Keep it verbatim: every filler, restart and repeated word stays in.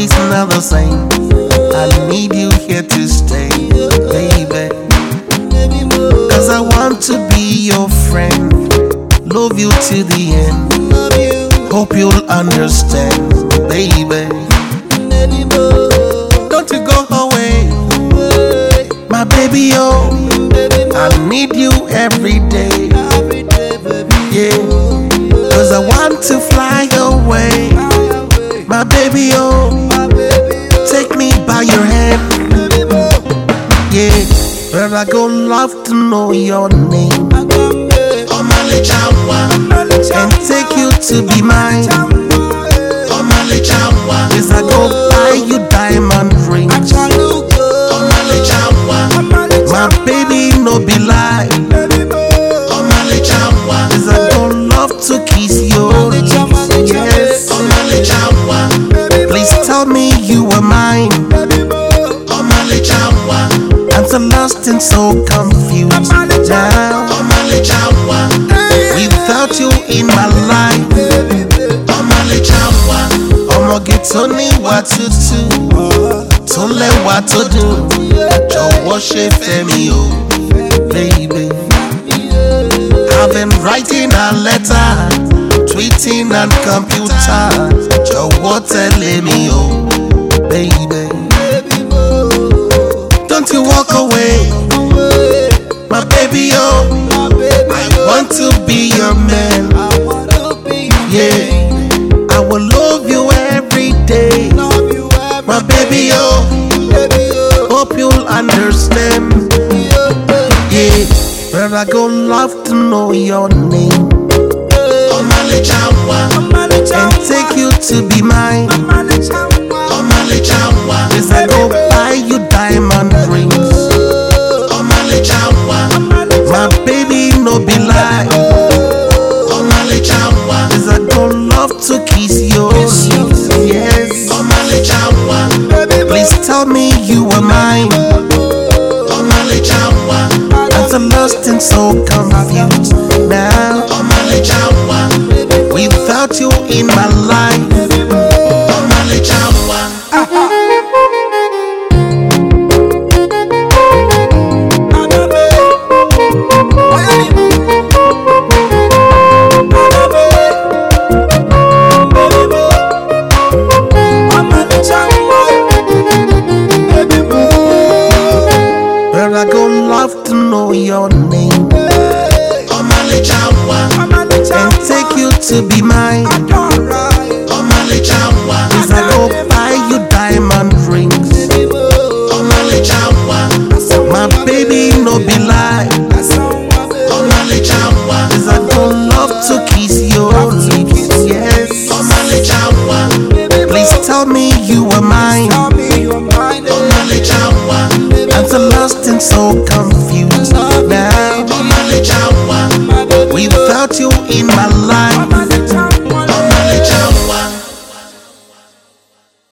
is not the same. I need you here to stay, baby. Cause I want to be your friend, love you to the end. Hope you'll understand, baby. Don't you go away, my baby, oh. I need you every day, yeah. Cause I want to fly away, my baby, oh. Take me by your hand, yeah. Where I go, love to know your name, oh my lechawa, and take you to be mine, oh my lechawa. As I go buy you diamond rings, oh my lechawa, my baby no be lie, oh my lechawa. As I go love to kiss your lips, yes, oh my lechawa. Please tell me you are mine, oh my lechawa. I'm so lost and so confused now, oh my lechawa. Without you in my life, oh my lechawa. I'ma get only what to do, to let what to do. Jọ̀wọ́ ṣe fẹ́ mi o, baby. I've been writing a letter, tweeting and computer. Jọ̀wọ́ tẹ̀lé mi o, baby. Don't you walk away, my baby, oh. I want to be your man, yeah. I will love you every day, my baby, oh. Hope you'll understand, yeah. Where I go, love to know your name, oh my lechawa, and take you to be mine, oh my lechawa. As I go buy you diamond rings, oh my lechawa. My baby no be lie, oh my lechawa. As I go love to kiss your lips, yes, oh my lechawa. Please tell me you are mine, oh my lechawa. I'm so lost and so confused now, oh my lechawa. Without you in my life, oh my lechawa. Where I go, love to know your name, oh my lechawa, and take you to be mine, oh my lechawa. As I go buy you diamond rings, oh my lechawa. My baby no be lie, oh my lechawa. As I go love to kiss your lips, yes, oh my lechawa. Please tell me you are mine, oh my lechawa. I'm so lost and so confused